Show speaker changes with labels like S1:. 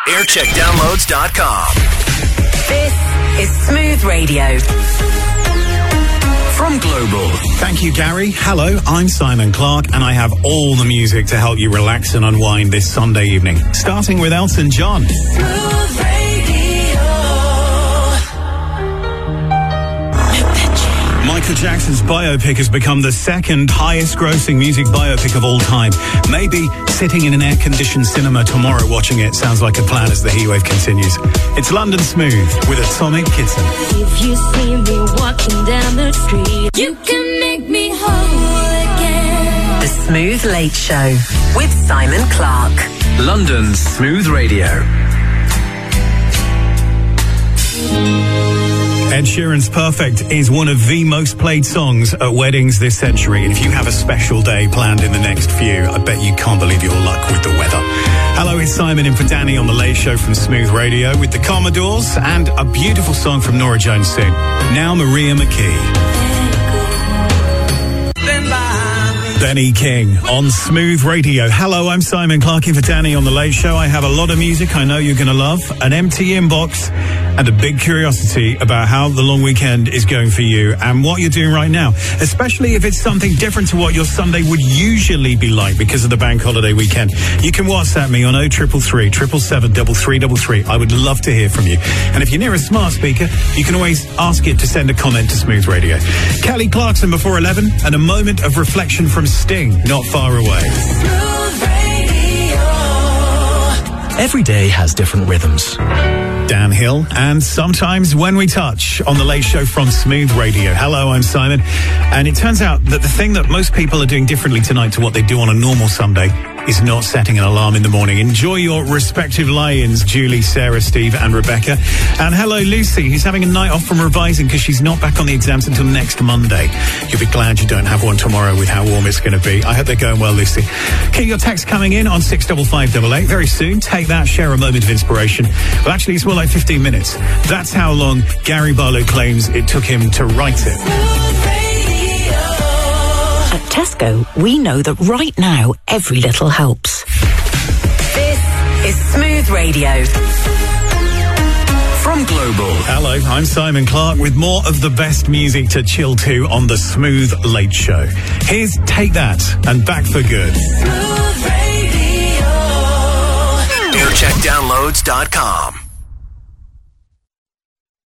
S1: aircheckdownloads.com.
S2: This is Smooth Radio.
S1: From Global.
S3: Thank you, Gary. Hello, I'm Simon Clark, and I have all the music to help you relax and unwind this Sunday evening. Starting with Elton John.
S2: Smooth Radio.
S3: Michael Jackson's biopic has become the second highest grossing music biopic of all time. Maybe sitting in an air-conditioned cinema tomorrow watching it sounds like a plan as the heatwave continues. It's London Smooth with Atomic Kitten.
S4: If you see me walking down the street, you can make me whole again.
S2: The Smooth Late Show with Simon Clark.
S1: London's Smooth Radio.
S3: Ed Sheeran's Perfect is one of the most played songs at weddings this century. And if you have a special day planned in the next few, I bet you can't believe your luck with the weather. Hello, it's Simon in for Danny on The Late Show from Smooth Radio with the Commodores and a beautiful song from Norah Jones soon. Now Maria McKee. Benny King on Smooth Radio. Hello, I'm Simon Clark in for Danny on The Late Show. I have a lot of music I know you're going to love, an empty inbox, and a big curiosity about how the long weekend is going for you and what you're doing right now, especially if it's something different to what your Sunday would usually be like because of the bank holiday weekend. You can WhatsApp me on 0333 777 3333. I would love to hear from you. And if you're near a smart speaker, you can always ask it to send a comment to Smooth Radio. Kelly Clarkson before 11 and a moment of reflection from Sting, Not Far Away.
S1: Every day has different rhythms.
S3: Dan Hill, and Sometimes When We Touch on The Late Show from Smooth Radio. Hello, I'm Simon. And it turns out that the thing that most people are doing differently tonight to what they do on a normal Sunday is not setting an alarm in the morning. Enjoy your respective lie-ins, Julie, Sarah, Steve and Rebecca. And hello, Lucy, who's having a night off from revising because she's not back on the exams until next Monday. You'll be glad you don't have one tomorrow with how warm it's going to be. I hope they're going well, Lucy. Keep your text coming in on 65588. Very soon, take that, share a moment of inspiration. Well, actually, it's more like 15 minutes. That's how long Gary Barlow claims it took him to write it.
S5: At Tesco, we know that right now, every little helps.
S2: This is Smooth Radio.
S1: From Global.
S3: Hello, I'm Simon Clark with more of the best music to chill to on the Smooth Late Show. Here's Take That and Back for Good.
S2: Smooth Radio.
S1: aircheckdownloads.com.